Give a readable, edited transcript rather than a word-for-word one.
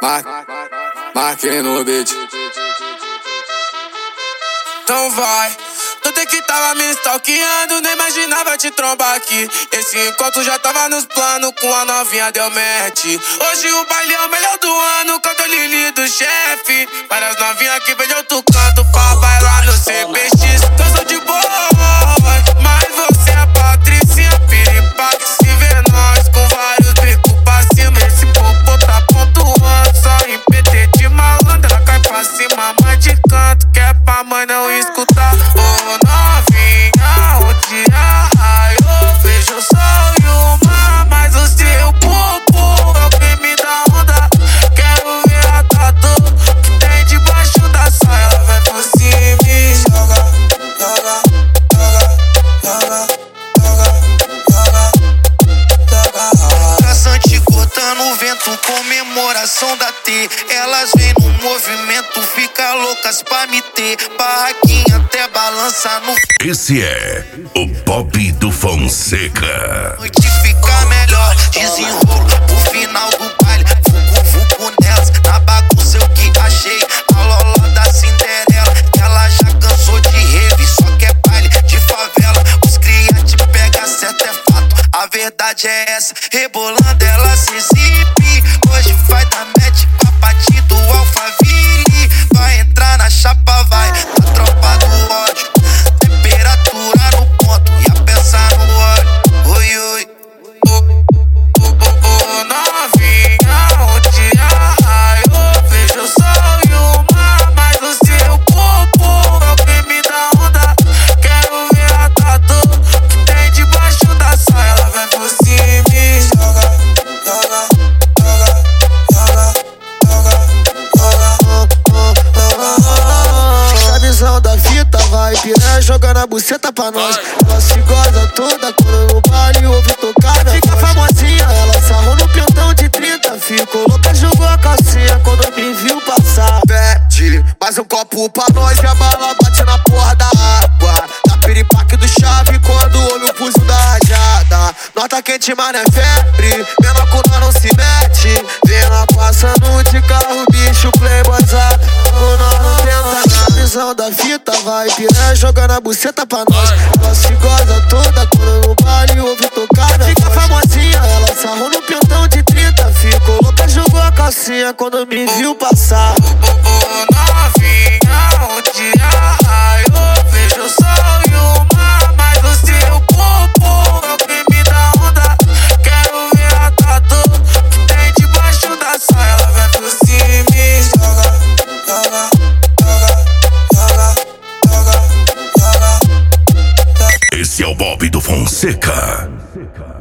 Marquei no beat. Então vai. Tu tem que tava me stalkeando, nem imaginava te trombar aqui. Esse encontro já tava nos planos, com a novinha deu match. Hoje o baile é o melhor do ano, canto Lili do chefe. Várias novinhas que vem de outro canto pra bailar no CPX. Eu sou de boa, mas você é Patricinha Piripaque. Se vê nós com vários bicos pra cima, esse popô tá pontuando. Só em PT de malandra, cai pra cima, mas de canto, que é pra mãe não escutar. Ô novinha, um dia eu vejo o sol e o mar, mas o seu popô é o que me dá onda. Quero ver a tatu que tem debaixo da saia. Ela vai por cima e joga, joga, joga, joga, joga, joga, joga. Traçante cortando o vento, comemoração da T. Elas vêm no movimento, fica loucas pra me ter. Barraquinha até balança no. Esse é o Bob do Fonseca. Noite fica melhor, desenrolo o final do baile. Vucu nelas, na bagunça eu que achei a Lola da Cinderela. Ela já cansou de rave, só quer baile de favela. Os cria te pega, certo é fato, a verdade é essa. Rebolando ela se exibe, hoje vai dar match com a Pati do Alphaville. Vai entrar na chapa, vai, na tropa do ódio. Temperatura no ponto e a peça no óleo. Oi, oi. Ô novinha, um dia eu vejo o sol e o mar, mas o seu popô é o que me dá onda. Quero ver a tatu que tem debaixo da saia. Ela vai por cima e joga, joga, joga, joga, joga. A visão da fita vai piranha jogando a buceta pra nós. Ela se goza toda quando no baile ouve tocar minha fica famosinha, ela sarrou no pintão de 30. Ficou louca, jogou a calcinha quando me viu passar. Pede mais um copo pra nós e a bala bate na porra da água. Da piripaque do chave quando ouve o pulso da rajada. Nota quente, mano, é febre, menor com nós não se mete. Vendo passando de carro, bicho playboyzado. Com nós não tenta nada. A visão da fita vai piranha jogando a buceta pra nós. Ela se goza toda quando no baile ouve tocar minha fica famosinha, ela sarrou no pintão de 30. Ficou louca, jogou a calcinha quando me viu passar. Ô novinha, um dia eu vejo o sol e o mar, mas o seu popô é o que me dá onda. Quero ver a tatu que tem debaixo da saia. Ela vai por cima e joga, joga, joga, joga, joga, joga. Esse é o Bob do Fonseca.